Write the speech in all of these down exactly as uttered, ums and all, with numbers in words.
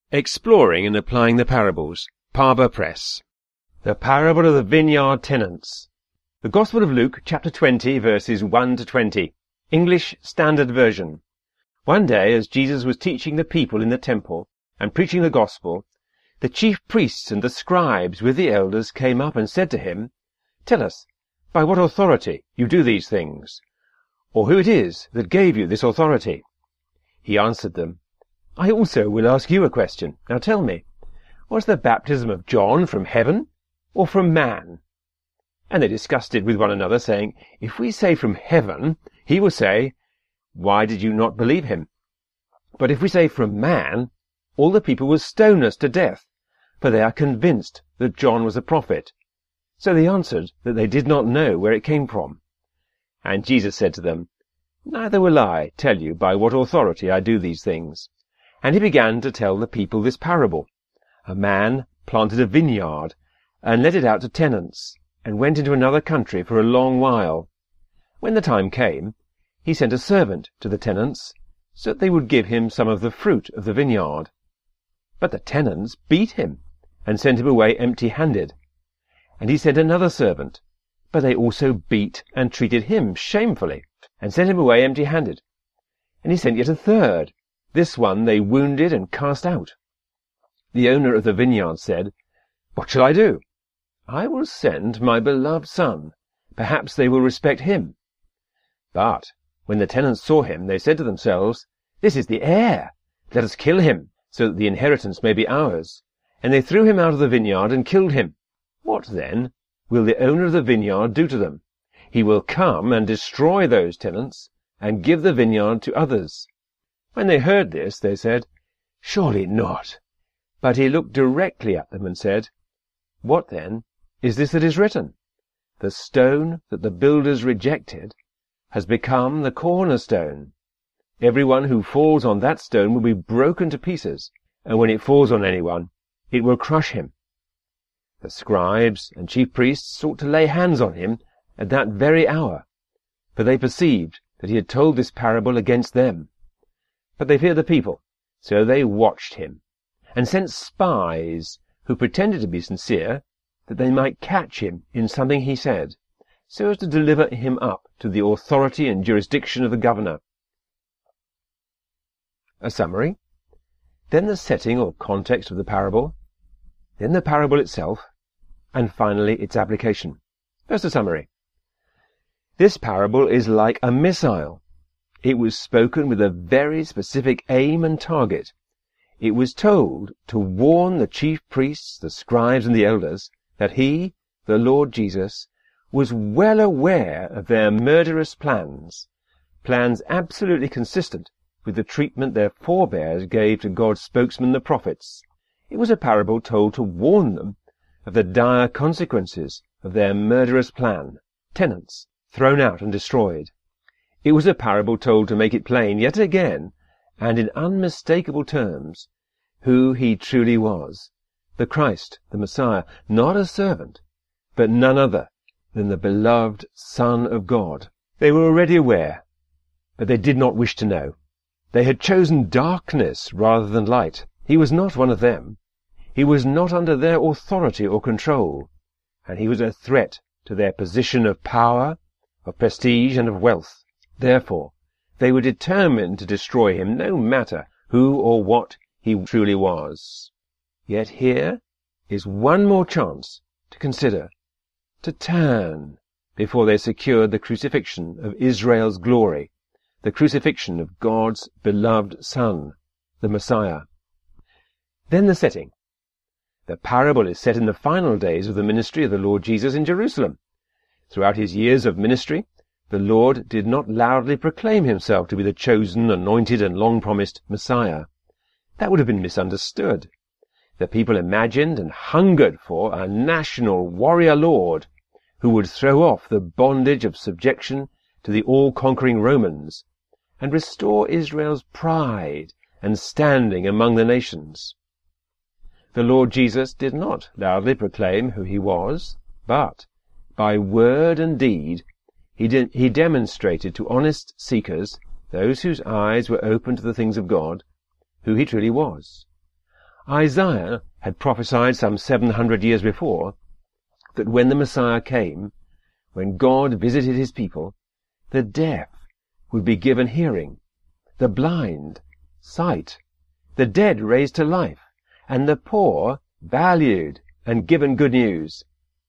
Exploring and Applying the Parables, Parber Press. The Parable of the Vineyard Tenants. The Gospel of Luke, chapter twenty, verses one to twenty. English Standard Version. One day, as Jesus was teaching the people in the temple and preaching the gospel, the chief priests and the scribes with the elders came up and said to him, "Tell us, by what authority you do these things, or who it is that gave you this authority?" He answered them, "I also will ask you a question. Now tell me, was the baptism of John from heaven or from man?" And they discussed it with one another, saying, "If we say from heaven, he will say, 'Why did you not believe him?' But if we say from man, all the people will stone us to death, for they are convinced that John was a prophet." So they answered that they did not know where it came from. And Jesus said to them, "Neither will I tell you by what authority I do these things." And he began to tell the people this parable. A man planted a vineyard, and let it out to tenants, and went into another country for a long while. When the time came, he sent a servant to the tenants, so that they would give him some of the fruit of the vineyard. But the tenants beat him, and sent him away empty-handed. And he sent another servant, but they also beat and treated him shamefully, and sent him away empty-handed. And he sent yet a third. This one they wounded and cast out. The owner of the vineyard said, "What shall I do? I will send my beloved son. Perhaps they will respect him." But when the tenants saw him, they said to themselves, "This is the heir. Let us kill him, so that the inheritance may be ours." And they threw him out of the vineyard and killed him. What then will the owner of the vineyard do to them? He will come and destroy those tenants, and give the vineyard to others. When they heard this, they said, "Surely not." But he looked directly at them and said, "What then is this that is written? The stone that the builders rejected has become the cornerstone. Everyone who falls on that stone will be broken to pieces, and when it falls on anyone, it will crush him." The scribes and chief priests sought to lay hands on him at that very hour, for they perceived that he had told this parable against them. But they feared the people, so they watched him, and sent spies who pretended to be sincere, that they might catch him in something he said, so as to deliver him up to the authority and jurisdiction of the governor. A summary, then the setting or context of the parable, then the parable itself, and finally its application. First a summary. This parable is like a missile. It was spoken with a very specific aim and target. It was told to warn the chief priests, the scribes, and the elders that he, the Lord Jesus, was well aware of their murderous plans, plans absolutely consistent with the treatment their forebears gave to God's spokesmen, the prophets. It was a parable told to warn them of the dire consequences of their murderous plan, tenants thrown out and destroyed. It was a parable told to make it plain, yet again, and in unmistakable terms, who he truly was, the Christ, the Messiah, not a servant, but none other than the beloved Son of God. They were already aware, but they did not wish to know. They had chosen darkness rather than light. He was not one of them. He was not under their authority or control, and he was a threat to their position of power, of prestige, and of wealth. Therefore, they were determined to destroy him, no matter who or what he truly was. Yet here is one more chance to consider, to turn, before they secured the crucifixion of Israel's glory, the crucifixion of God's beloved Son, the Messiah. Then the setting. The parable is set in the final days of the ministry of the Lord Jesus in Jerusalem. Throughout his years of ministry, the Lord did not loudly proclaim himself to be the chosen, anointed, and long-promised Messiah. That would have been misunderstood. The people imagined and hungered for a national warrior Lord who would throw off the bondage of subjection to the all-conquering Romans and restore Israel's pride and standing among the nations. The Lord Jesus did not loudly proclaim who he was, but by word and deed He, de- he demonstrated to honest seekers, those whose eyes were open to the things of God, who he truly was. Isaiah had prophesied some seven hundred years before that when the Messiah came, when God visited his people, the deaf would be given hearing, the blind sight, the dead raised to life, and the poor valued and given good news.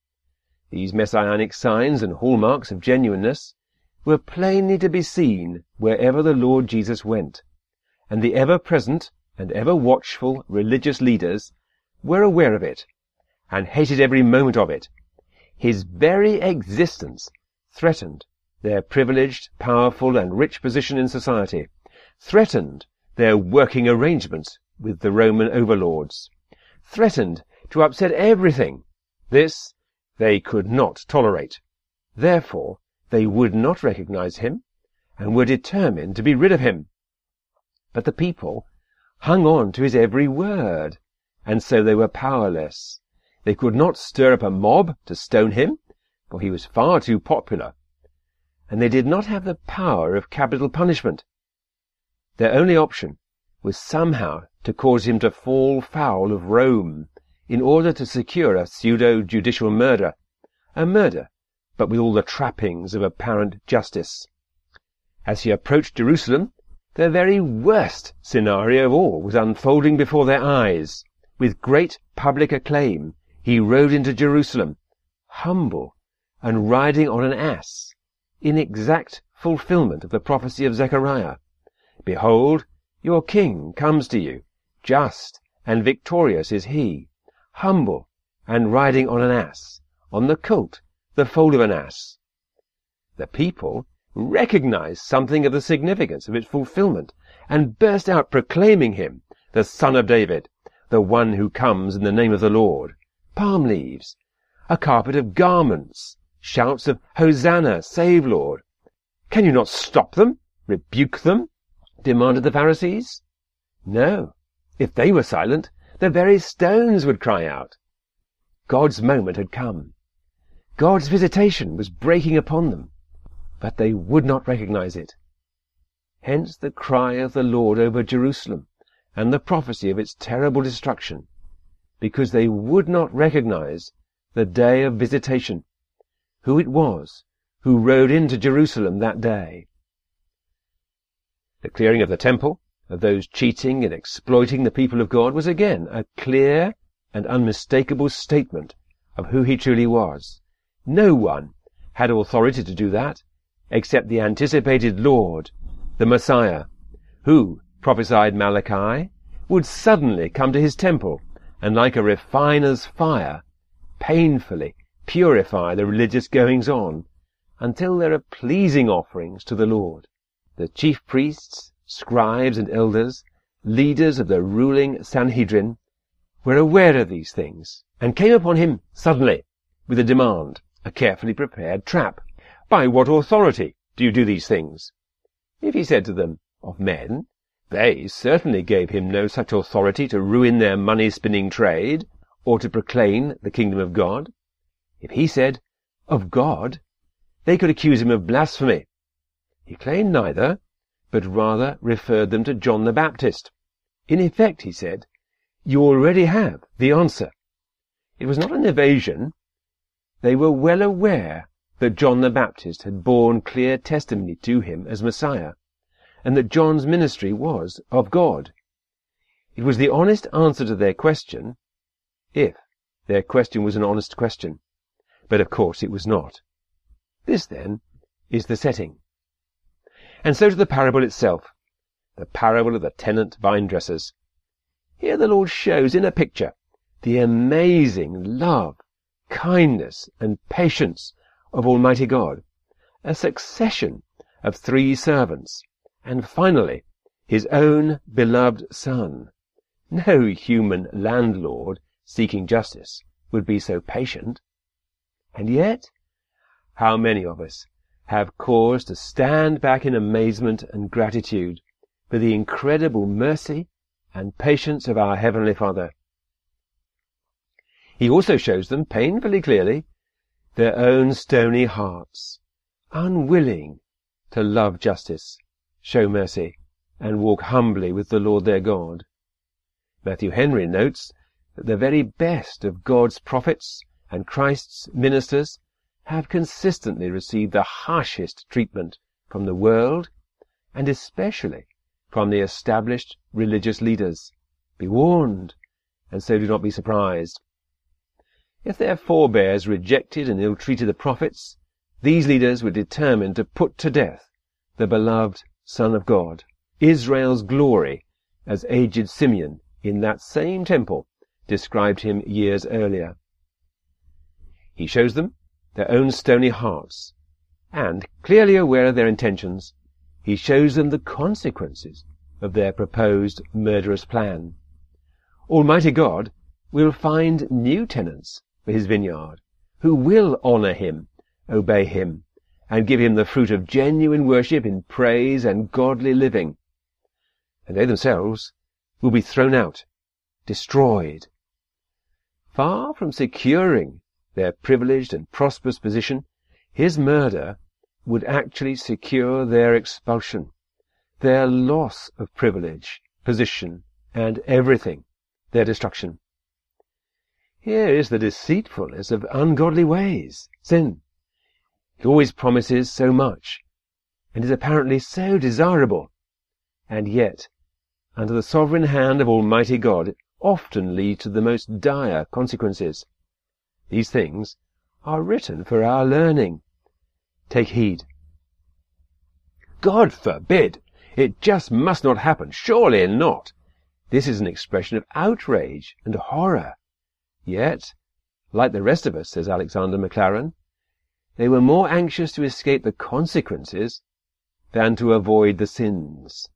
These messianic signs and hallmarks of genuineness were plainly to be seen wherever the Lord Jesus went, and the ever-present and ever-watchful religious leaders were aware of it, and hated every moment of it. His very existence threatened their privileged, powerful, and rich position in society, threatened their working arrangements with the Roman overlords, threatened to upset everything. This they could not tolerate. Therefore, they would not recognize him, and were determined to be rid of him. But the people hung on to his every word, and so they were powerless. They could not stir up a mob to stone him, for he was far too popular, and they did not have the power of capital punishment. Their only option was somehow to cause him to fall foul of Rome, in order to secure a pseudo-judicial murder, a murder, but with all the trappings of apparent justice. As he approached Jerusalem, the very worst scenario of all was unfolding before their eyes. With great public acclaim, he rode into Jerusalem, humble and riding on an ass, in exact fulfillment of the prophecy of Zechariah. Behold, your king comes to you, just and victorious is he, humble and riding on an ass, on the colt, the foal of an ass. The people recognized something of the significance of its fulfillment, and burst out proclaiming him the Son of David, the one who comes in the name of the Lord. Palm leaves, a carpet of garments, shouts of Hosanna, save Lord. Can you not stop them, rebuke them? Demanded the Pharisees. No, if they were silent, the very stones would cry out. God's moment had come. God's visitation was breaking upon them, but they would not recognize it. Hence the cry of the Lord over Jerusalem, and the prophecy of its terrible destruction, because they would not recognize the day of visitation, who it was who rode into Jerusalem that day. The clearing of the temple, of those cheating and exploiting the people of God, was again a clear and unmistakable statement of who he truly was. No one had authority to do that, except the anticipated Lord, the Messiah, who, prophesied Malachi, would suddenly come to his temple, and like a refiner's fire, painfully purify the religious goings-on, until there are pleasing offerings to the Lord. The chief priests, scribes and elders, leaders of the ruling Sanhedrin, were aware of these things, and came upon him suddenly, with a demand, a carefully prepared trap. By what authority do you do these things? If he said to them, of men, they certainly gave him no such authority to ruin their money-spinning trade, or to proclaim the kingdom of God. If he said, of God, they could accuse him of blasphemy. He claimed neither, but rather referred them to John the Baptist. In effect, he said, you already have the answer. It was not an evasion. They were well aware that John the Baptist had borne clear testimony to him as Messiah, and that John's ministry was of God. It was the honest answer to their question, if their question was an honest question. But of course it was not. This, then, is the setting. And so to the parable itself, the parable of the tenant vine-dressers. Here the Lord shows in a picture the amazing love, kindness, and patience of Almighty God, a succession of three servants, and finally his own beloved Son. No human landlord seeking justice would be so patient. And yet, how many of us have cause to stand back in amazement and gratitude for the incredible mercy and patience of our Heavenly Father. He also shows them painfully clearly their own stony hearts, unwilling to love justice, show mercy, and walk humbly with the Lord their God. Matthew Henry notes that the very best of God's prophets and Christ's ministers have consistently received the harshest treatment from the world, and especially from the established religious leaders. Be warned, and so do not be surprised. If their forebears rejected and ill-treated the prophets, these leaders were determined to put to death the beloved Son of God, Israel's glory, as aged Simeon in that same temple described him years earlier. He shows them their own stony hearts, and, clearly aware of their intentions, he shows them the consequences of their proposed murderous plan. Almighty God will find new tenants for his vineyard, who will honour him, obey him, and give him the fruit of genuine worship in praise and godly living. And they themselves will be thrown out, destroyed. Far from securing their privileged and prosperous position, his murder would actually secure their expulsion, their loss of privilege, position, and everything, their destruction. Here is the deceitfulness of ungodly ways, sin. It always promises so much, and is apparently so desirable, and yet, under the sovereign hand of Almighty God, it often leads to the most dire consequences. These things are written for our learning. Take heed. God forbid! It just must not happen. Surely not. This is an expression of outrage and horror. Yet, like the rest of us, says Alexander Maclaren, they were more anxious to escape the consequences than to avoid the sins.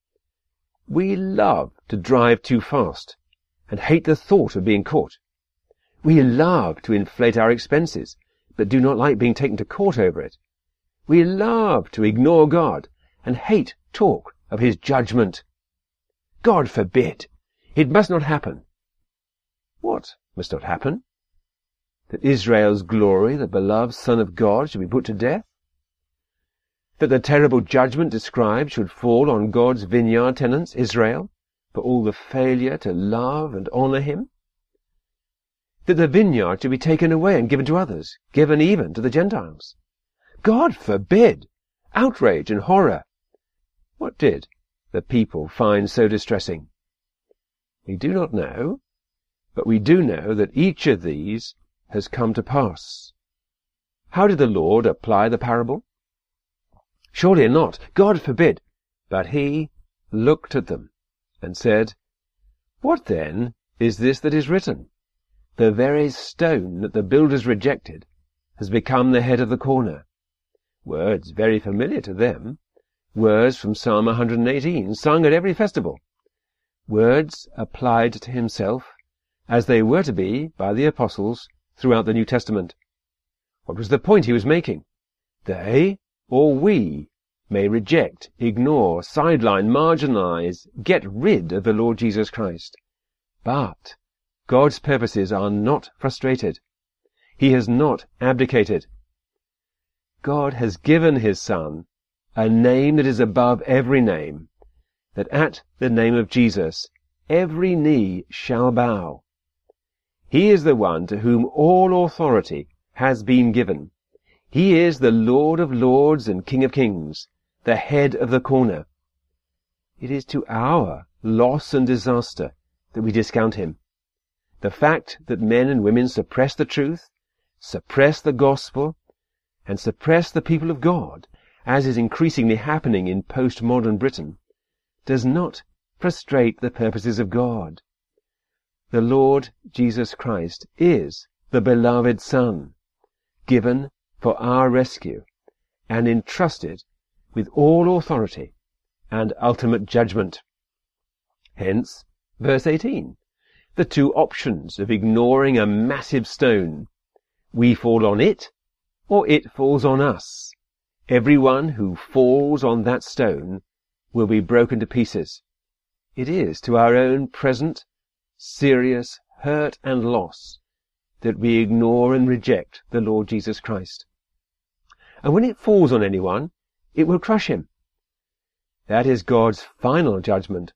We love to drive too fast and hate the thought of being caught. We love to inflate our expenses, but do not like being taken to court over it. We love to ignore God and hate talk of his judgment. God forbid! It must not happen. What must not happen? That Israel's glory, the beloved Son of God, should be put to death? That the terrible judgment described should fall on God's vineyard tenants, Israel, for all the failure to love and honour him? That the vineyard should be taken away and given to others, given even to the Gentiles? God forbid! Outrage and horror! What did the people find so distressing? We do not know, but we do know that each of these has come to pass. How did the Lord apply the parable? Surely not. God forbid. But he looked at them and said, What then is this that is written? The very stone that the builders rejected has become the head of the corner. Words very familiar to them. Words from Psalm one hundred eighteen, sung at every festival. Words applied to himself, as they were to be by the apostles throughout the New Testament. What was the point he was making? They, or we, may reject, ignore, sideline, marginalize, get rid of the Lord Jesus Christ. But God's purposes are not frustrated. He has not abdicated. God has given his Son a name that is above every name, that at the name of Jesus every knee shall bow. He is the one to whom all authority has been given. He is the Lord of lords and King of kings, the head of the corner. It is to our loss and disaster that we discount him. The fact that men and women suppress the truth, suppress the gospel, and suppress the people of God, as is increasingly happening in postmodern Britain, does not frustrate the purposes of God. The Lord Jesus Christ is the beloved Son, given for our rescue, and entrusted with all authority and ultimate judgment. Hence, verse eighteen, the two options of ignoring a massive stone. We fall on it, or it falls on us. Everyone who falls on that stone will be broken to pieces. It is to our own present, serious hurt and loss that we ignore and reject the Lord Jesus Christ. And when it falls on anyone, it will crush him. That is God's final judgment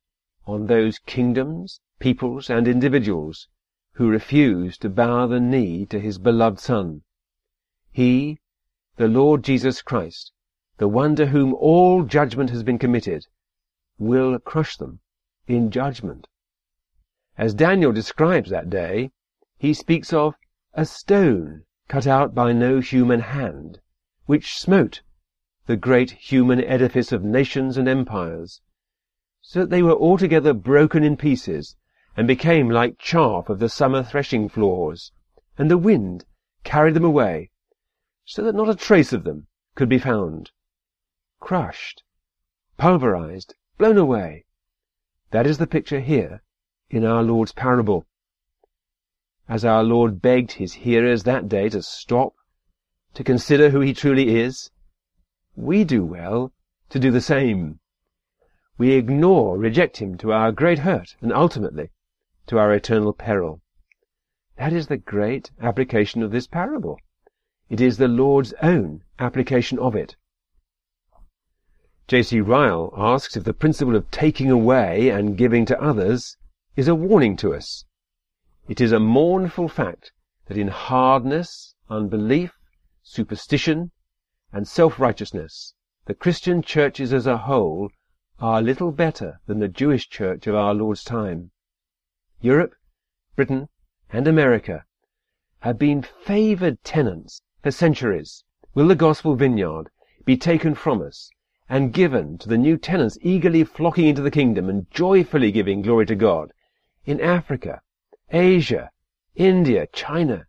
on those kingdoms, peoples, and individuals who refuse to bow the knee to his beloved Son. He, the Lord Jesus Christ, the one to whom all judgment has been committed, will crush them in judgment. As Daniel describes that day, he speaks of a stone cut out by no human hand, which smote the great human edifice of nations and empires, so that they were altogether broken in pieces, and became like chaff of the summer threshing floors, and the wind carried them away, so that not a trace of them could be found. Crushed, pulverized, blown away. That is the picture here in our Lord's parable. As our Lord begged his hearers that day to stop, to consider who he truly is, we do well to do the same. We ignore, reject him to our great hurt, and ultimately to our eternal peril. That is the great application of this parable. It is the Lord's own application of it. J C Ryle asks if the principle of taking away and giving to others is a warning to us. It is a mournful fact that in hardness, unbelief, superstition, and self-righteousness, the Christian churches as a whole are little better than the Jewish church of our Lord's time. Europe, Britain, and America have been favoured tenants for centuries. Will the gospel vineyard be taken from us and given to the new tenants eagerly flocking into the kingdom and joyfully giving glory to God in Africa, Asia, India, China?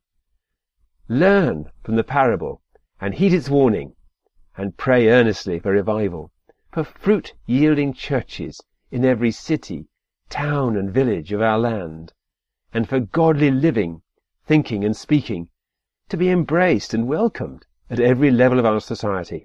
Learn from the parable and heed its warning, and pray earnestly for revival, for fruit-yielding churches in every city, town, and village of our land, and for godly living, thinking, and speaking to be embraced and welcomed at every level of our society.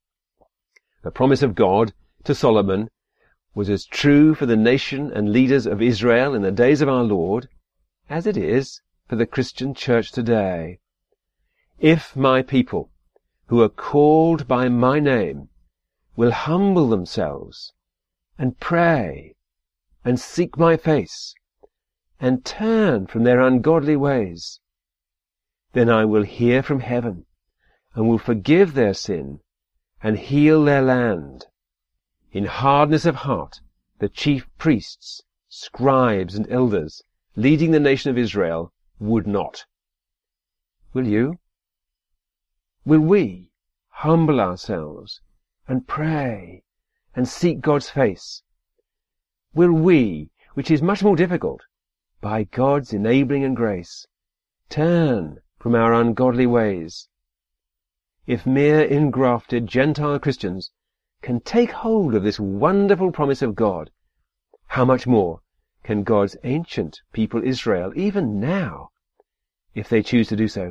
The promise of God to Solomon was as true for the nation and leaders of Israel in the days of our Lord as it is for the Christian church today. If my people, who are called by my name, will humble themselves and pray and seek my face and turn from their ungodly ways, then I will hear from heaven and will forgive their sin and heal their land. In hardness of heart, the chief priests, scribes, and elders leading the nation of Israel would not. Will you? Will we humble ourselves and pray and seek God's face? Will we, which is much more difficult, by God's enabling and grace, turn from our ungodly ways? If mere engrafted Gentile Christians can take hold of this wonderful promise of God, how much more can God's ancient people Israel, even now, if they choose to do so?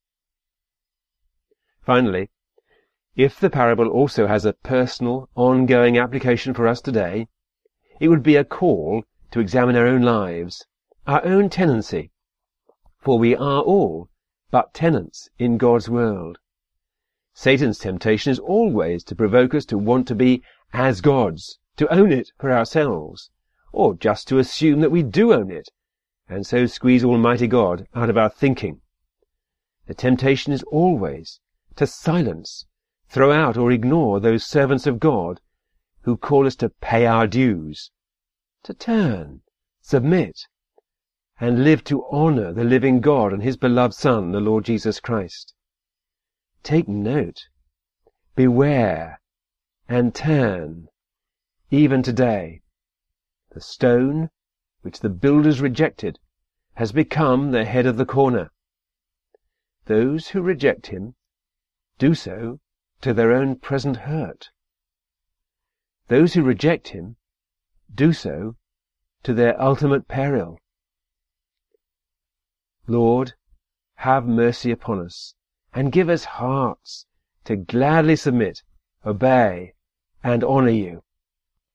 Finally, if the parable also has a personal, ongoing application for us today, it would be a call to examine our own lives, our own tenancy, for we are all but tenants in God's world. Satan's temptation is always to provoke us to want to be as gods, to own it for ourselves, or just to assume that we do own it, and so squeeze Almighty God out of our thinking. The temptation is always to silence, throw out, or ignore those servants of God who call us to pay our dues, to turn, submit, and live to honour the living God and his beloved Son, the Lord Jesus Christ. Take note, beware, and turn, even today. The stone which the builders rejected has become the head of the corner. Those who reject him do so to their own present hurt. Those who reject him do so to their ultimate peril. Lord, have mercy upon us, and give us hearts to gladly submit, obey, and honour you.